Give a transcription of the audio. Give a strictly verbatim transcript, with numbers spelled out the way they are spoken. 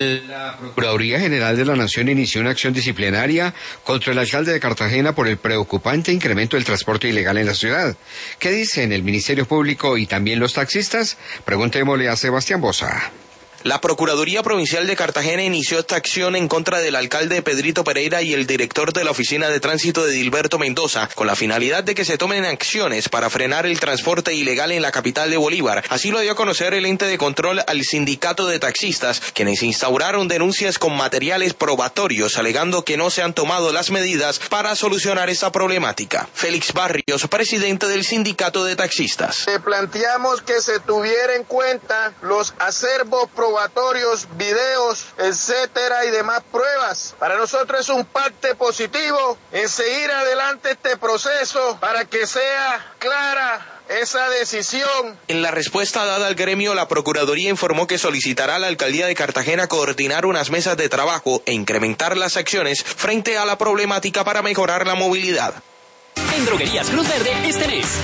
La Procuraduría General de la Nación inició una acción disciplinaria contra el alcalde de Cartagena por el preocupante incremento del transporte ilegal en la ciudad. ¿Qué dicen el Ministerio Público y también los taxistas? Preguntémosle a Sebastián Boza. La Procuraduría Provincial de Cartagena inició esta acción en contra del alcalde Pedrito Pereira y el director de la Oficina de Tránsito de Dilberto Mendoza, con la finalidad de que se tomen acciones para frenar el transporte ilegal en la capital de Bolívar. Así lo dio a conocer el ente de control al sindicato de taxistas, quienes instauraron denuncias con materiales probatorios, alegando que no se han tomado las medidas para solucionar esta problemática. Félix Barrios, presidente del sindicato de taxistas. Le planteamos que se tuviera en cuenta los acervos probatorios probatorios, videos, etcétera y demás pruebas. Para nosotros es un parte positivo en seguir adelante este proceso para que sea clara esa decisión. En la respuesta dada al gremio, la Procuraduría informó que solicitará a la Alcaldía de Cartagena coordinar unas mesas de trabajo e incrementar las acciones frente a la problemática para mejorar la movilidad. En Droguerías Cruz Verde este mes,